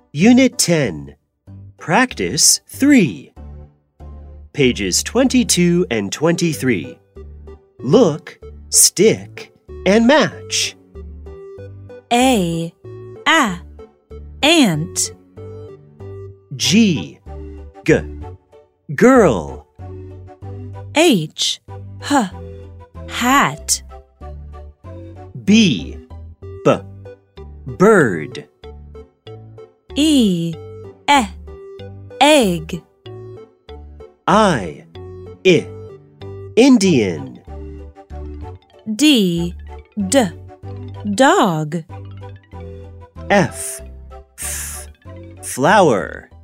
Unit 10, Practice 3. Pages 22 and 23. Look, stick, and match. A, ant. G, girl. H, hat. B, bird. E, egg. I, Indian. D, dog. F, flower.